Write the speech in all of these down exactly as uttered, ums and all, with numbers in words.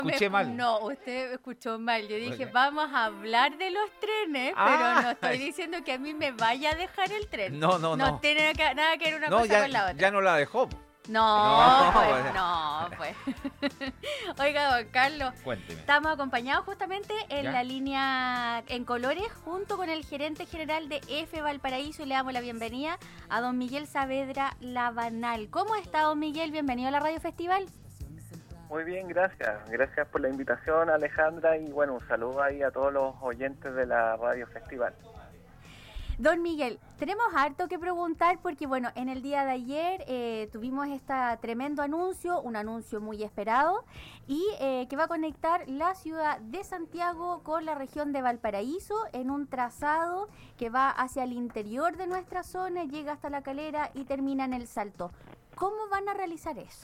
escuché me, mal. No, usted escuchó mal. Yo dije, Ok. vamos a hablar de los trenes, Ah. pero no estoy diciendo que a mí me vaya a dejar el tren. No, no, no. No tiene que- nada que ver una No, cosa ya, con la otra. ya no la dejó. No, No, pues, pues. no, pues. Oiga, don Carlos, Cuénteme. estamos acompañados justamente en ¿Ya? la línea en colores junto con el gerente general de F Valparaíso y le damos la bienvenida a don Miguel Saavedra Labanal. ¿Cómo está, don Miguel? Bienvenido a la Radio Festival. Muy bien, gracias. Gracias por la invitación, Alejandra, y bueno, un saludo ahí a todos los oyentes de la Radio Festival. Don Miguel, tenemos harto que preguntar porque, bueno, en el día de ayer eh, tuvimos este tremendo anuncio, un anuncio muy esperado, y eh, que va a conectar la ciudad de Santiago con la región de Valparaíso en un trazado que va hacia el interior de nuestra zona, llega hasta La Calera y termina en El Salto. ¿Cómo van a realizar eso?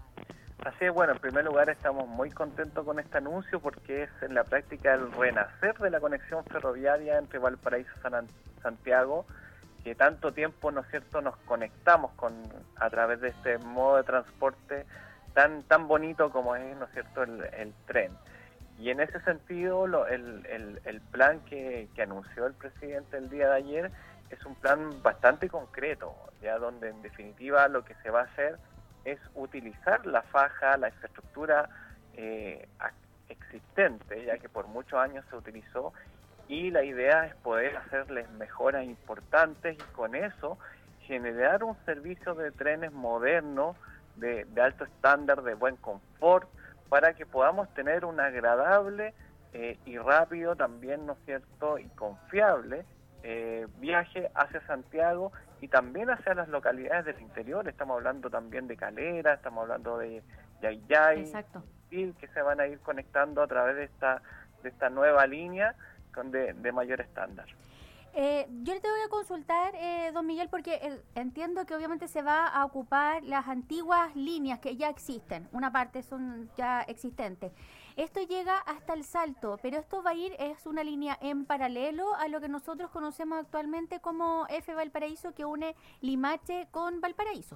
Así es, bueno, en primer lugar estamos muy contentos con este anuncio porque es en la práctica el renacer de la conexión ferroviaria entre Valparaíso y San Santiago, que tanto tiempo, ¿no es cierto?, nos conectamos con a través de este modo de transporte tan tan bonito como es, ¿no es cierto?, el, el tren. Y en ese sentido, lo, el, el, el plan que, que anunció el presidente el día de ayer es un plan bastante concreto, ya donde en definitiva lo que se va a hacer es utilizar la faja, la infraestructura eh, existente, ya que por muchos años se utilizó, y la idea es poder hacerles mejoras importantes y con eso generar un servicio de trenes moderno, de, de alto estándar, de buen confort, para que podamos tener un agradable eh, y rápido también, ¿no es cierto?, y confiable eh, viaje hacia Santiago y también hacia las localidades del interior. Estamos hablando también de Calera, estamos hablando de Yayay, Exacto. que se van a ir conectando a través de esta de esta nueva línea con de, de mayor estándar. Eh, yo te voy a consultar, eh, don Miguel, porque eh, entiendo que obviamente se va a ocupar las antiguas líneas que ya existen, una parte son ya existentes. Esto llega hasta El Salto, pero esto va a ir, es una línea en paralelo a lo que nosotros conocemos actualmente como F Valparaíso, que une Limache con Valparaíso.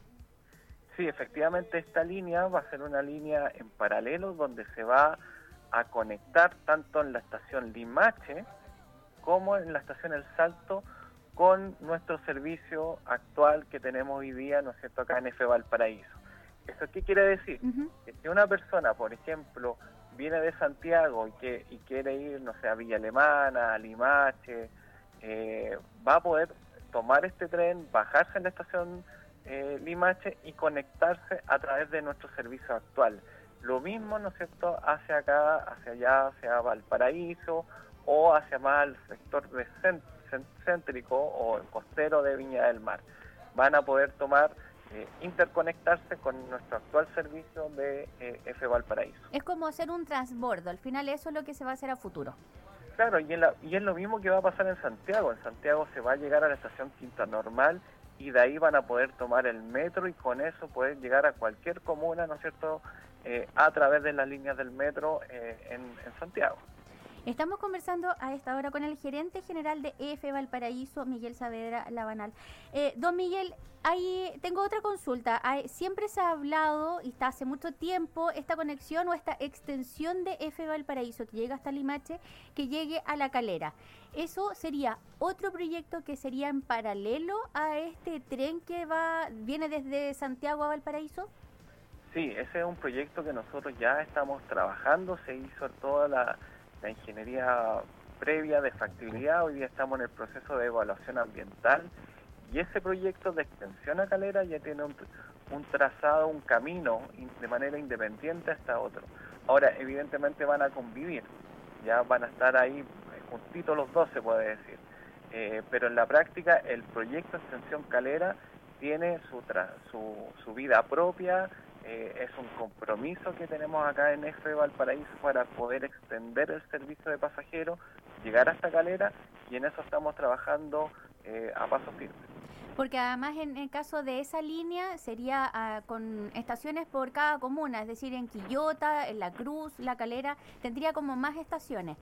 Sí, efectivamente esta línea va a ser una línea en paralelo donde se va a conectar tanto en la estación Limache como en la estación El Salto con nuestro servicio actual que tenemos hoy día, ¿no es cierto?, acá en F Valparaíso. ¿Eso qué quiere decir? Uh-huh. Que si una persona, por ejemplo, viene de Santiago y, que, y quiere ir, no sé, a Villa Alemana, a Limache, eh, va a poder tomar este tren, bajarse en la estación eh, Limache y conectarse a través de nuestro servicio actual. Lo mismo, ¿no es cierto?, hacia acá, hacia allá, hacia Valparaíso, o hacia más al sector de cent, cent, céntrico o el costero de Viña del Mar. Van a poder tomar, eh, interconectarse con nuestro actual servicio de eh, F Valparaíso. Es como hacer un transbordo, al final eso es lo que se va a hacer a futuro. Claro, y, en la, y es lo mismo que va a pasar en Santiago. En Santiago se va a llegar a la estación Quinta Normal y de ahí van a poder tomar el metro y con eso poder llegar a cualquier comuna, ¿no es cierto?, eh, a través de las líneas del metro eh, en, en Santiago. Estamos conversando a esta hora con el gerente general de F Valparaíso, Miguel Saavedra Labanal. Eh, don Miguel, ahí tengo otra consulta. Hay, siempre se ha hablado, y está hace mucho tiempo, esta conexión o esta extensión de F Valparaíso que llega hasta Limache, que llegue a La Calera. ¿Eso sería otro proyecto que sería en paralelo a este tren que va viene desde Santiago a Valparaíso? Sí, ese es un proyecto que nosotros ya estamos trabajando. Se hizo toda la... la ingeniería previa de factibilidad. Hoy día estamos en el proceso de evaluación ambiental y ese proyecto de extensión a Calera ya tiene un, un trazado, un camino de manera independiente hasta otro. Ahora, evidentemente van a convivir, ya van a estar ahí juntitos los dos, se puede decir, eh, pero en la práctica el proyecto de extensión Calera tiene su, tra su, su vida propia. Eh, es un compromiso que tenemos acá en F Valparaíso para poder extender el servicio de pasajeros, llegar hasta Calera, y en eso estamos trabajando eh, a paso firme. Porque además en el caso de esa línea sería uh, con estaciones por cada comuna, es decir, en Quillota, en La Cruz, La Calera, tendría como más estaciones.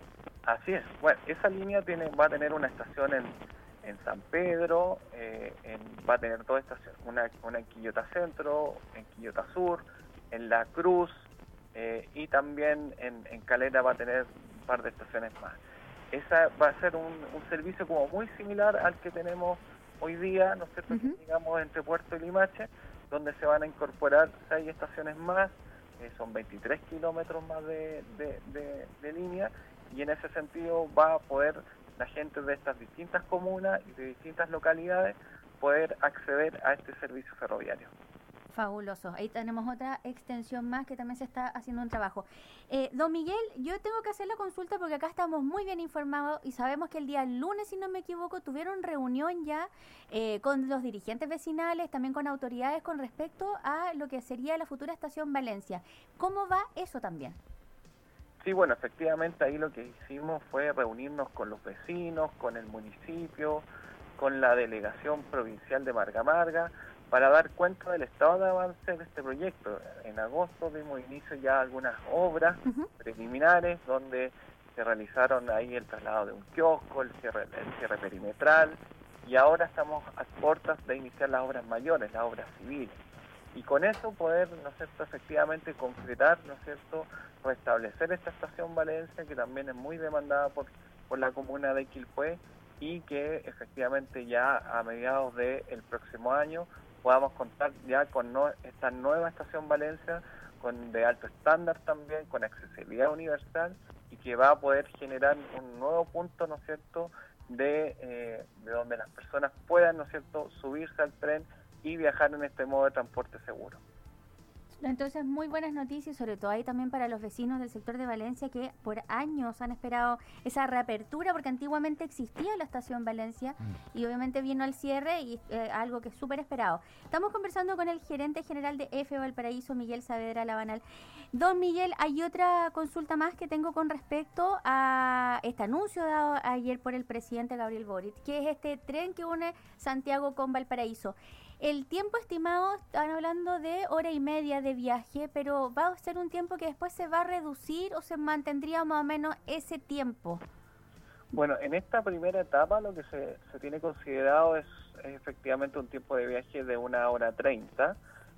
Así es. Bueno, esa línea tiene va a tener una estación en en San Pedro, eh, en, va a tener dos estaciones, una, una en Quillota Centro, en Quillota Sur, en La Cruz, eh, y también en, en Calera va a tener un par de estaciones más. Esa va a ser un, un servicio como muy similar al que tenemos hoy día, ¿no es cierto?, uh-huh. digamos, entre Puerto y Limache, donde se van a incorporar seis estaciones más, eh, son veintitrés kilómetros más de, de, de, de línea, y en ese sentido va a poder la gente de estas distintas comunas y de distintas localidades poder acceder a este servicio ferroviario. Fabuloso. Ahí tenemos otra extensión más que también se está haciendo un trabajo. Eh, don Miguel, yo tengo que hacer la consulta porque acá estamos muy bien informados y sabemos que el día lunes, si no me equivoco, tuvieron reunión ya eh, con los dirigentes vecinales, también con autoridades con respecto a lo que sería la futura estación Valencia. ¿Cómo va eso también? Sí, bueno, efectivamente ahí lo que hicimos fue reunirnos con los vecinos, con el municipio, con la delegación provincial de Marga Marga, para dar cuenta del estado de avance de este proyecto. En agosto dimos inicio ya a algunas obras uh-huh. preliminares, donde se realizaron ahí el traslado de un kiosco, el cierre, el cierre perimetral, y ahora estamos a puertas de iniciar las obras mayores, las obras civiles. Y con eso poder, ¿no es cierto?, efectivamente concretar, ¿no es cierto?, restablecer esta estación Valencia, que también es muy demandada por, por la comuna de Quilpué, y que efectivamente ya a mediados del próximo año podamos contar ya con no, esta nueva estación Valencia, con de alto estándar también, con accesibilidad universal, y que va a poder generar un nuevo punto, ¿no es cierto?, de, eh, de donde las personas puedan, ¿no es cierto?, subirse al tren y viajar en este modo de transporte seguro. Entonces, muy buenas noticias, sobre todo ahí también para los vecinos del sector de Valencia que por años han esperado esa reapertura, porque antiguamente existía la estación Valencia mm. y obviamente vino al cierre y eh, algo que es súper esperado. Estamos conversando con el gerente general de E F E Valparaíso, Miguel Saavedra Labanal. Don Miguel, hay otra consulta más que tengo con respecto a este anuncio dado ayer por el presidente Gabriel Boric, que es este tren que une Santiago con Valparaíso. El tiempo estimado, están hablando de hora y media de viaje, pero ¿va a ser un tiempo que después se va a reducir o se mantendría más o menos ese tiempo? Bueno, en esta primera etapa lo que se, se tiene considerado es, es efectivamente un tiempo de viaje de una hora treinta.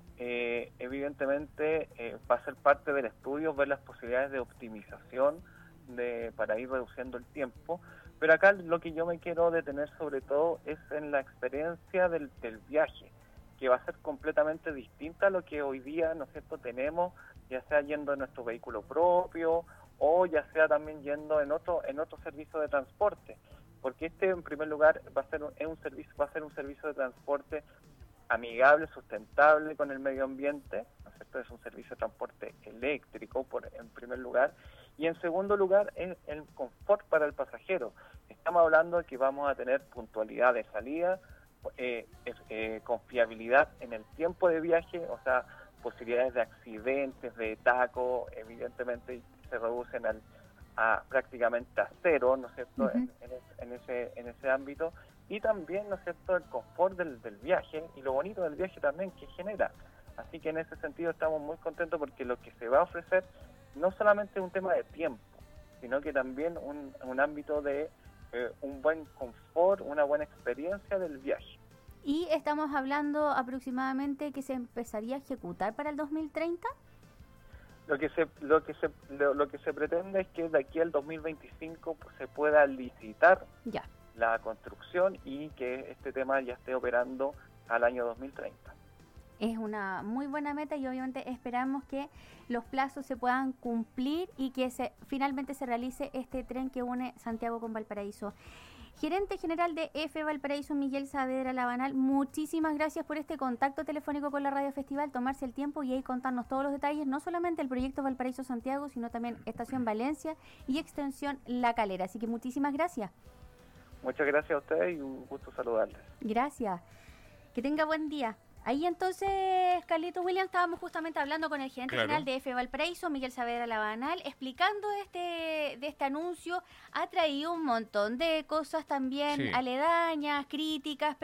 Eh, evidentemente eh, va a ser parte del estudio ver las posibilidades de optimización de, para ir reduciendo el tiempo. Pero acá lo que yo me quiero detener sobre todo es en la experiencia del, del viaje, que va a ser completamente distinta a lo que hoy día, ¿no es cierto?, tenemos, ya sea yendo en nuestro vehículo propio o ya sea también yendo en otro en otro servicio de transporte, porque este en primer lugar va a ser un, es un servicio va a ser un servicio de transporte amigable, sustentable con el medio ambiente, ¿no es cierto? Es un servicio de transporte eléctrico por en primer lugar. Y en segundo lugar, es el confort para el pasajero. Estamos hablando de que vamos a tener puntualidad de salida, eh, eh, confiabilidad en el tiempo de viaje, o sea, posibilidades de accidentes, de taco, evidentemente se reducen al, a prácticamente a cero, ¿no es cierto?, uh-huh. en, en, en, ese, en ese ámbito. Y también, ¿no es cierto?, el confort del, del viaje y lo bonito del viaje también que genera. Así que en ese sentido estamos muy contentos porque lo que se va a ofrecer no solamente es un tema de tiempo, sino que también un, un ámbito de eh, un buen confort, una buena experiencia del viaje. ¿Y estamos hablando aproximadamente que se empezaría a ejecutar para el dos mil treinta? Lo que se lo que se lo, lo que se pretende es que de aquí al dos mil veinticinco pues, se pueda licitar ya la construcción y que este tema ya esté operando al año dos mil treinta. Es una muy buena meta y obviamente esperamos que los plazos se puedan cumplir y que se finalmente se realice este tren que une Santiago con Valparaíso. Gerente general de E F E Valparaíso, Miguel Saavedra Labanal, muchísimas gracias por este contacto telefónico con la Radio Festival, tomarse el tiempo y ahí contarnos todos los detalles, no solamente el proyecto Valparaíso Santiago, sino también Estación Valencia y Extensión La Calera. Así que muchísimas gracias. Muchas gracias a ustedes y un gusto saludarles. Gracias. Que tenga buen día. Ahí entonces, Carlitos Williams, estábamos justamente hablando con el gerente claro. general de E F E Valparaíso, Miguel Saavedra Labanal, explicando de este, de este anuncio. Ha traído un montón de cosas también sí. aledañas, críticas, pero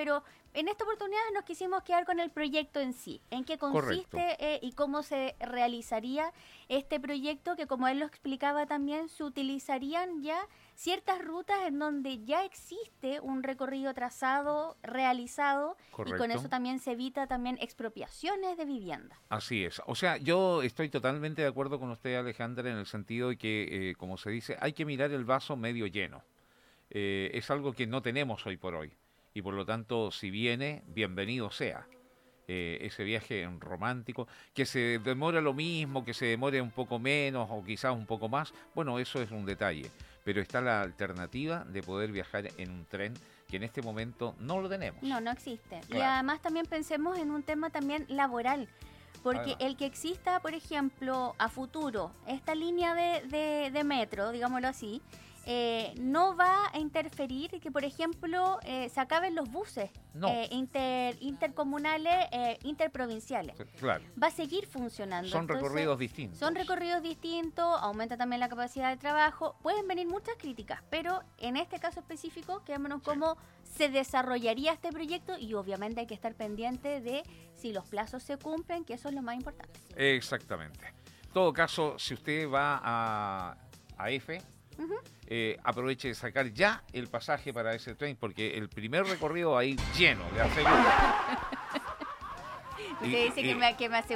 en esta oportunidad nos quisimos quedar con el proyecto en sí, en qué consiste eh, y cómo se realizaría este proyecto, que como él lo explicaba también, se utilizarían ya ciertas rutas en donde ya existe un recorrido trazado, realizado, Correcto. y con eso también se evita también expropiaciones de vivienda. Así es. O sea, yo estoy totalmente de acuerdo con usted, Alejandra, en el sentido de que, eh, como se dice, hay que mirar el vaso medio lleno. Eh, es algo que no tenemos hoy por hoy. Y por lo tanto, si viene, bienvenido sea. Eh, ese viaje romántico, que se demora lo mismo, que se demore un poco menos o quizás un poco más, bueno, eso es un detalle. Pero está la alternativa de poder viajar en un tren, que en este momento no lo tenemos. No, no existe. Claro. Y además también pensemos en un tema también laboral. Porque Además. el que exista, por ejemplo, a futuro, esta línea de, de, de metro, digámoslo así, eh, no va a interferir que, por ejemplo, eh, se acaben los buses No. eh, inter, intercomunales, eh, interprovinciales. Claro. Va a seguir funcionando. Son Entonces, recorridos distintos. Son recorridos distintos, aumenta también la capacidad de trabajo. Pueden venir muchas críticas, pero en este caso específico, quedémonos Sí. cómo se desarrollaría este proyecto, y obviamente hay que estar pendiente de si los plazos se cumplen, que eso es lo más importante. Exactamente. En todo caso, si usted va a, a F, Ujú. eh, aproveche de sacar ya el pasaje para ese tren, porque el primer recorrido va a ir lleno, de aseguro. Usted Y- dice y- que me, que me